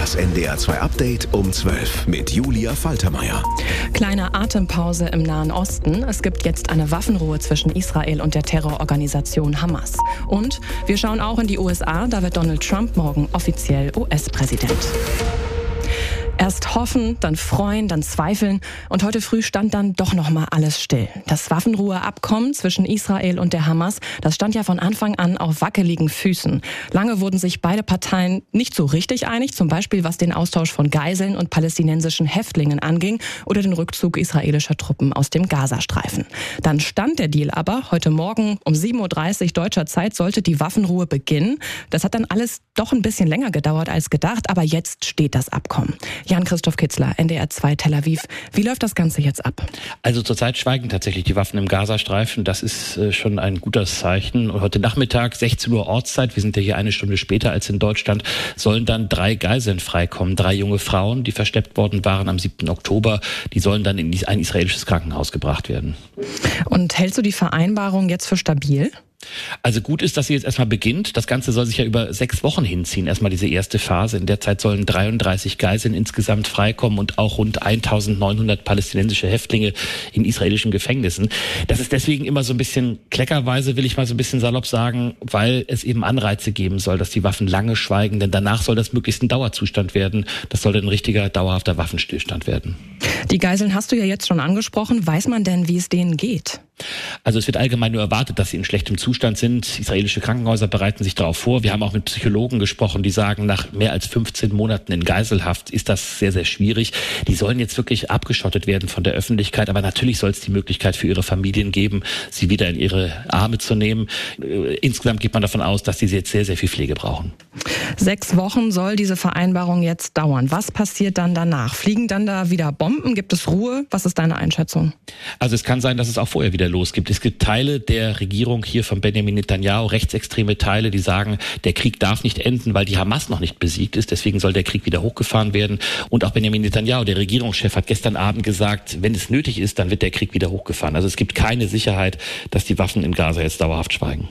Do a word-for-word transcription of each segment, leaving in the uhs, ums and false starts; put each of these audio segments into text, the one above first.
Das N D R zwei Update um zwölf mit Julia Faltermeier. Kleine Atempause im Nahen Osten. Es gibt jetzt eine Waffenruhe zwischen Israel und der Terrororganisation Hamas. Und wir schauen auch in die U S A. Da wird Donald Trump morgen offiziell U S-Präsident. Erst hoffen, dann freuen, dann zweifeln und heute früh stand dann doch noch mal alles still. Das Waffenruheabkommen zwischen Israel und der Hamas, das stand ja von Anfang an auf wackeligen Füßen. Lange wurden sich beide Parteien nicht so richtig einig, zum Beispiel was den Austausch von Geiseln und palästinensischen Häftlingen anging oder den Rückzug israelischer Truppen aus dem Gazastreifen. Dann stand der Deal aber. Heute Morgen um sieben Uhr dreißig deutscher Zeit sollte die Waffenruhe beginnen. Das hat dann alles doch ein bisschen länger gedauert als gedacht, aber jetzt steht das Abkommen. Jan-Christoph Kitzler, N D R zwei Tel Aviv. Wie läuft das Ganze jetzt ab? Also zurzeit schweigen tatsächlich die Waffen im Gazastreifen. Das ist äh, schon ein gutes Zeichen. Und heute Nachmittag, sechzehn Uhr Ortszeit, wir sind ja hier eine Stunde später als in Deutschland, sollen dann drei Geiseln freikommen. Drei junge Frauen, die verschleppt worden waren am siebten Oktober. Die sollen dann in ein israelisches Krankenhaus gebracht werden. Und hältst du die Vereinbarung jetzt für stabil? Also gut ist, dass sie jetzt erstmal beginnt. Das Ganze soll sich ja über sechs Wochen hinziehen. Erstmal diese erste Phase. In der Zeit sollen dreiunddreißig Geiseln insgesamt freikommen und auch rund eintausendneunhundert palästinensische Häftlinge in israelischen Gefängnissen. Das ist deswegen immer so ein bisschen kleckerweise, will ich mal so ein bisschen salopp sagen, weil es eben Anreize geben soll, dass die Waffen lange schweigen. Denn danach soll das möglichst ein Dauerzustand werden. Das soll dann ein richtiger, dauerhafter Waffenstillstand werden. Die Geiseln hast du ja jetzt schon angesprochen. Weiß man denn, wie es denen geht? Also es wird allgemein nur erwartet, dass sie in schlechtem Zustand sind. Israelische Krankenhäuser bereiten sich darauf vor. Wir haben auch mit Psychologen gesprochen, die sagen, nach mehr als fünfzehn Monaten in Geiselhaft ist das sehr, sehr schwierig. Die sollen jetzt wirklich abgeschottet werden von der Öffentlichkeit. Aber natürlich soll es die Möglichkeit für ihre Familien geben, sie wieder in ihre Arme zu nehmen. Insgesamt geht man davon aus, dass sie jetzt sehr, sehr viel Pflege brauchen. Sechs Wochen soll diese Vereinbarung jetzt dauern. Was passiert dann danach? Fliegen dann da wieder Bomben? Gibt es Ruhe? Was ist deine Einschätzung? Also es kann sein, dass es auch vorher wieder losgibt. Es gibt Teile der Regierung hier von Benjamin Netanyahu, rechtsextreme Teile, die sagen, der Krieg darf nicht enden, weil die Hamas noch nicht besiegt ist. Deswegen soll der Krieg wieder hochgefahren werden. Und auch Benjamin Netanyahu, der Regierungschef, hat gestern Abend gesagt, wenn es nötig ist, dann wird der Krieg wieder hochgefahren. Also es gibt keine Sicherheit, dass die Waffen in Gaza jetzt dauerhaft schweigen.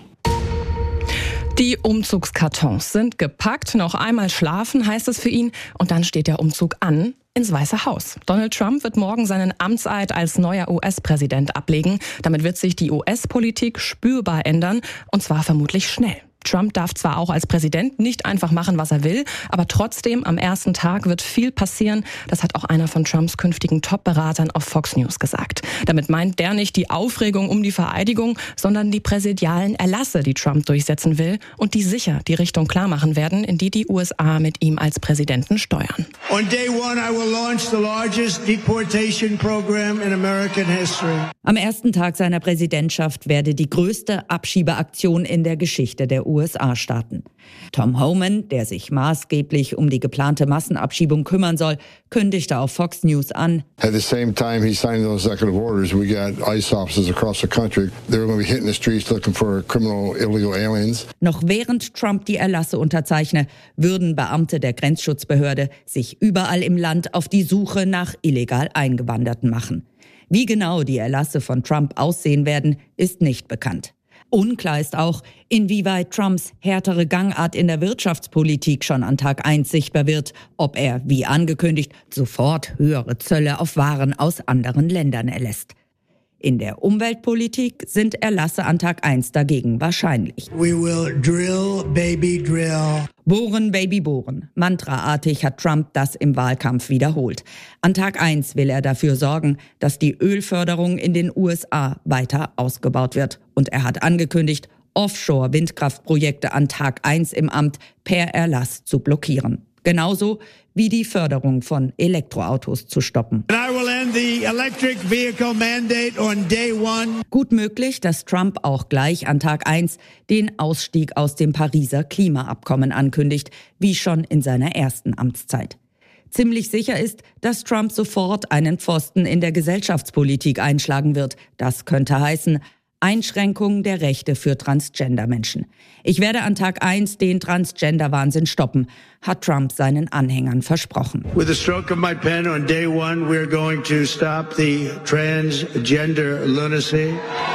Die Umzugskartons sind gepackt, noch einmal schlafen heißt es für ihn und dann steht der Umzug an ins Weiße Haus. Donald Trump wird morgen seinen Amtseid als neuer U S-Präsident ablegen. Damit wird sich die U S-Politik spürbar ändern und zwar vermutlich schnell. Trump darf zwar auch als Präsident nicht einfach machen, was er will, aber trotzdem am ersten Tag wird viel passieren. Das hat auch einer von Trumps künftigen Top-Beratern auf Fox News gesagt. Damit meint der nicht die Aufregung um die Vereidigung, sondern die präsidialen Erlasse, die Trump durchsetzen will und die sicher die Richtung klar machen werden, in die die U S A mit ihm als Präsidenten steuern. On day one, I will launch the largest deportation program in American history. Am ersten Tag seiner Präsidentschaft werde die größte Abschiebeaktion in der Geschichte der U S A starten. Tom Homan, der sich maßgeblich um die geplante Massenabschiebung kümmern soll, kündigte auf Fox News an. At the same time he signed those executive orders, we got ICE officers across the country. They were going to be hitting the streets looking for criminal illegal aliens. Noch während Trump die Erlasse unterzeichne, würden Beamte der Grenzschutzbehörde sich überall im Land auf die Suche nach illegal Eingewanderten machen. Wie genau die Erlasse von Trump aussehen werden, ist nicht bekannt. Unklar ist auch, inwieweit Trumps härtere Gangart in der Wirtschaftspolitik schon an Tag eins sichtbar wird, ob er, wie angekündigt, sofort höhere Zölle auf Waren aus anderen Ländern erlässt. In der Umweltpolitik sind Erlasse an Tag eins dagegen wahrscheinlich. We will drill, baby, drill. Bohren, Baby, bohren. Mantraartig hat Trump das im Wahlkampf wiederholt. An Tag eins will er dafür sorgen, dass die Ölförderung in den U S A weiter ausgebaut wird. Und er hat angekündigt, Offshore-Windkraftprojekte an Tag eins im Amt per Erlass zu blockieren. Genauso wie die Förderung von Elektroautos zu stoppen. And I will end the electric vehicle mandate on day one. Gut möglich, dass Trump auch gleich an Tag eins den Ausstieg aus dem Pariser Klimaabkommen ankündigt, wie schon in seiner ersten Amtszeit. Ziemlich sicher ist, dass Trump sofort einen Pfosten in der Gesellschaftspolitik einschlagen wird. Das könnte heißen, Einschränkung der Rechte für Transgender-Menschen. Ich werde an Tag eins den Transgender-Wahnsinn stoppen, hat Trump seinen Anhängern versprochen. With the stroke of my pen on day one, we're going to stop the transgender lunacy.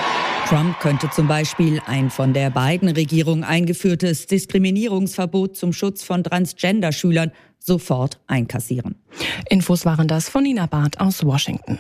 Trump könnte zum Beispiel ein von der Biden-Regierung eingeführtes Diskriminierungsverbot zum Schutz von Transgender-Schülern sofort einkassieren. Infos waren das von Nina Barth aus Washington.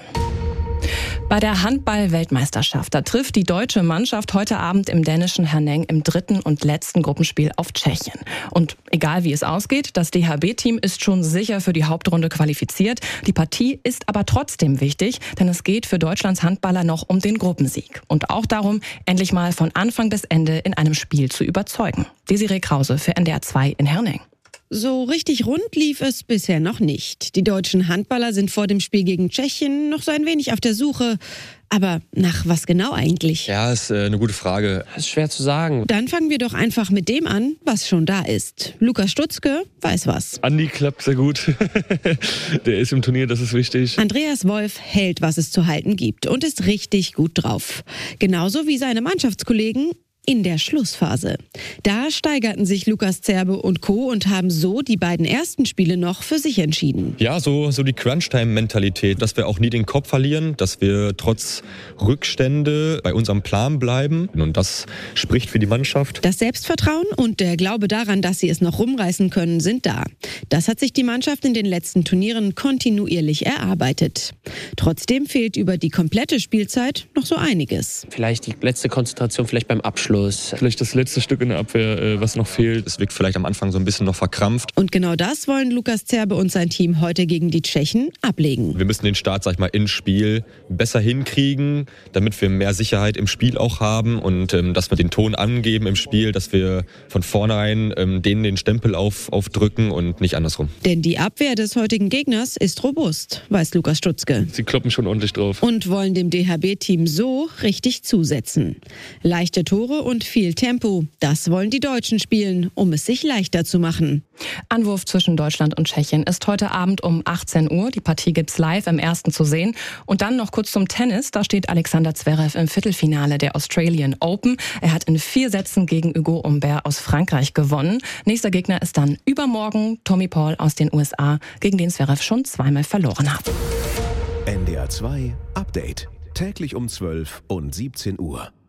Bei der Handball-Weltmeisterschaft, da trifft die deutsche Mannschaft heute Abend im dänischen Herneng im dritten und letzten Gruppenspiel auf Tschechien. Und egal wie es ausgeht, das D H B-Team ist schon sicher für die Hauptrunde qualifiziert. Die Partie ist aber trotzdem wichtig, denn es geht für Deutschlands Handballer noch um den Gruppensieg. Und auch darum, endlich mal von Anfang bis Ende in einem Spiel zu überzeugen. Desiree Krause für N D R zwei in Herneng. So richtig rund lief es bisher noch nicht. Die deutschen Handballer sind vor dem Spiel gegen Tschechien noch so ein wenig auf der Suche. Aber nach was genau eigentlich? Ja, ist äh, eine gute Frage. Das ist schwer zu sagen. Dann fangen wir doch einfach mit dem an, was schon da ist. Lukas Stutzke weiß was. Andi klappt sehr gut. Der ist im Turnier, das ist wichtig. Andreas Wolf hält, was es zu halten gibt und ist richtig gut drauf. Genauso wie seine Mannschaftskollegen in der Schlussphase. Da steigerten sich Lukas Zerbe und Co. und haben so die beiden ersten Spiele noch für sich entschieden. Ja, so, so die Crunch-Time-Mentalität, dass wir auch nie den Kopf verlieren, dass wir trotz Rückstände bei unserem Plan bleiben. Und das spricht für die Mannschaft. Das Selbstvertrauen und der Glaube daran, dass sie es noch rumreißen können, sind da. Das hat sich die Mannschaft in den letzten Turnieren kontinuierlich erarbeitet. Trotzdem fehlt über die komplette Spielzeit noch so einiges. Vielleicht die letzte Konzentration, vielleicht beim Abschluss. Vielleicht das letzte Stück in der Abwehr, was noch fehlt. Es wirkt vielleicht am Anfang so ein bisschen noch verkrampft. Und genau das wollen Lukas Zerbe und sein Team heute gegen die Tschechen ablegen. Wir müssen den Start, sag ich mal, ins Spiel besser hinkriegen, damit wir mehr Sicherheit im Spiel auch haben und ähm, dass wir den Ton angeben im Spiel, dass wir von vornherein ähm, denen den Stempel auf, aufdrücken und nicht andersrum. Denn die Abwehr des heutigen Gegners ist robust, weiß Lukas Stutzke. Sie kloppen schon ordentlich drauf. Und wollen dem D H B-Team so richtig zusetzen. Leichte Tore und viel Tempo. Das wollen die Deutschen spielen, um es sich leichter zu machen. Anwurf zwischen Deutschland und Tschechien ist heute Abend um achtzehn Uhr. Die Partie gibt's live im ersten zu sehen. Und dann noch kurz zum Tennis. Da steht Alexander Zverev im Viertelfinale der Australian Open. Er hat in vier Sätzen gegen Hugo Humbert aus Frankreich gewonnen. Nächster Gegner ist dann übermorgen Tommy Paul aus den U S A, gegen den Zverev schon zweimal verloren hat. N D R zwei Update. Täglich um zwölf und siebzehn Uhr.